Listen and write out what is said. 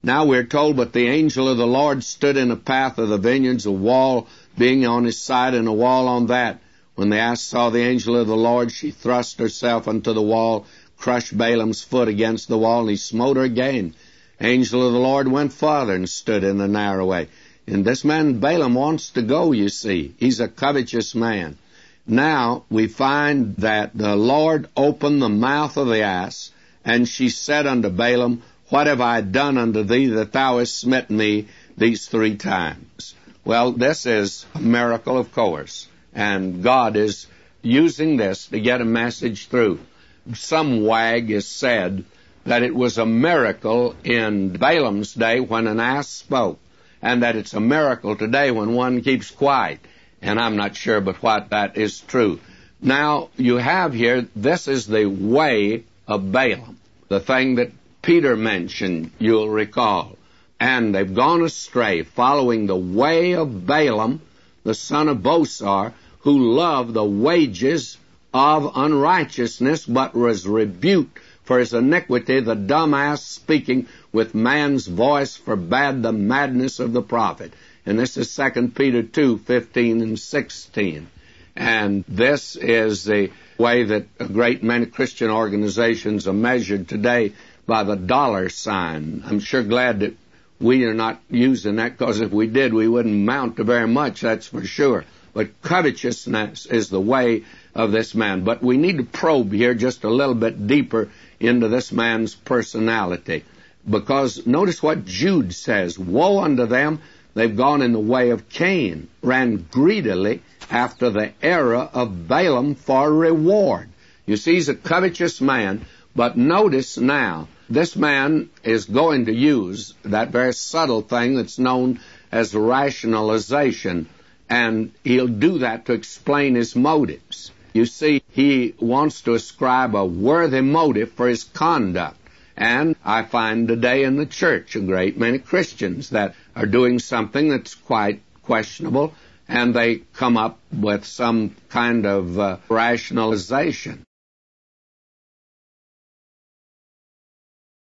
Now we're told, but the angel of the Lord stood in the path of the vineyards, a wall being on his side and a wall on that. When the ass saw the angel of the Lord, she thrust herself unto the wall, crushed Balaam's foot against the wall, and he smote her again. Angel of the Lord went farther and stood in the narrow way. And this man Balaam wants to go, you see. He's a covetous man. Now we find that the Lord opened the mouth of the ass, and she said unto Balaam, What have I done unto thee that thou hast smitten me these 3 times? Well, this is a miracle, of course, and God is using this to get a message through. Some wag has said that it was a miracle in Balaam's day when an ass spoke, and that it's a miracle today when one keeps quiet. And I'm not sure but what that is true. Now, you have here, this is the way of Balaam, the thing that Peter mentioned, you'll recall. And they've gone astray, following the way of Balaam, the son of Bosor, who loved the wages of unrighteousness, but was rebuked for his iniquity. The dumb ass speaking with man's voice forbade the madness of the prophet. And this is 2 Peter 2:15 and 16. And this is the way that a great many Christian organizations are measured today, by the dollar sign. I'm sure glad that we are not using that, because if we did, we wouldn't amount to very much, that's for sure. But covetousness is the way of this man. But we need to probe here just a little bit deeper into this man's personality. Because notice what Jude says, Woe unto them, they've gone in the way of Cain, ran greedily after the error of Balaam for reward. You see, he's a covetous man, but notice now, this man is going to use that very subtle thing that's known as rationalization, and he'll do that to explain his motives. You see, he wants to ascribe a worthy motive for his conduct. And I find today in the church a great many Christians that are doing something that's quite questionable, and they come up with some kind of rationalization.